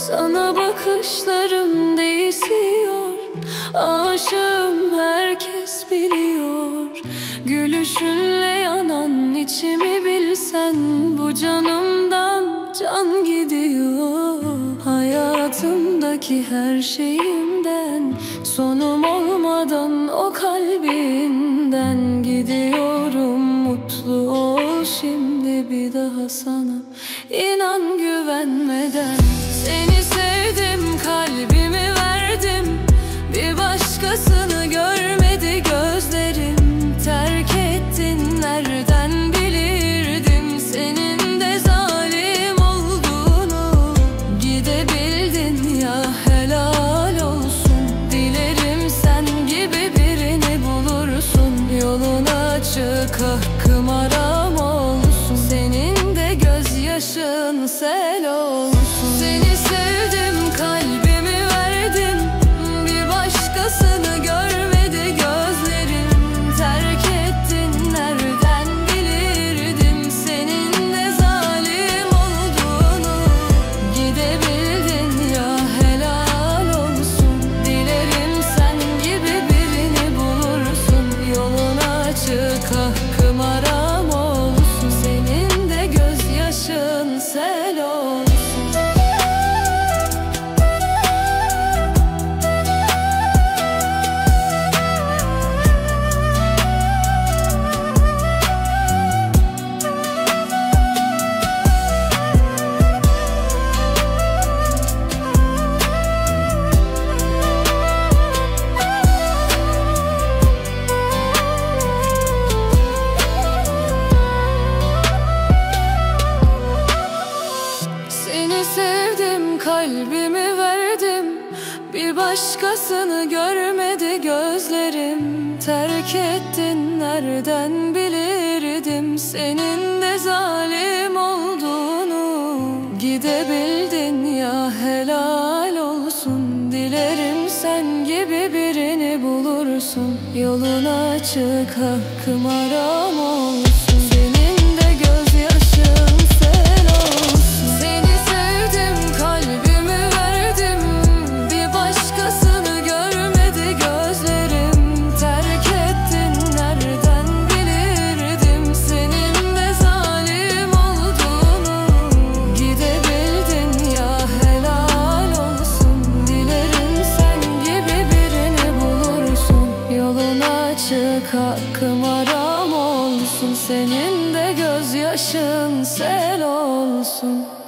Sana bakışlarım değişiyor. Aşığım, herkes biliyor. Gülüşünle yanan içimi bilsen, bu canımdan can gidiyor. Hayatımdaki her şeyimden, sonum olmadan o kalbinden gidiyorum. Mutlu ol şimdi bir daha sana, inan güvenmeden. Seni sevdim, kalbimi verdim, bir başkasını görmedi gözlerim. Terk ettin, nereden bilirdim senin de zalim olduğunu. Gidebildin ya, helal olsun. Dilerim sen gibi birini bulursun. Yolun açık, hakkım aram olsun. Senin de gözyaşın sel olsun. Seni sevdim, kalbimi verdim, bir başkasını görmedi gözlerim. Terk ettin, nereden bilirdim senin de zalim olduğunu. Gidebildin ya, helal olsun. Dilerim sen gibi birini bulursun. Yolun açık, hakkım aram olsun. Senin de gözyaşın sel olsun. Seni sevdim, kalbimi verdim, bir başkasını görmedi gözlerim. Terk ettin, nereden bilirdim senin de zalim olduğunu. Gidebildin ya, helal olsun. Dilerim sen gibi birini bulursun. Yolun açık, hakkım aram olsun. Senin de gözyaşın sel olsun. Seni sevdim, kalbimi verdim, bir başkasını görmedi gözlerim. Terk ettin, nereden bilirdim senin de zalim olduğunu. Gidebildin ya, helal olsun. Dilerim sen gibi birini bulursun. Yolun açık, hakkım aram olsun. Senin de gözyaşın sel olsun.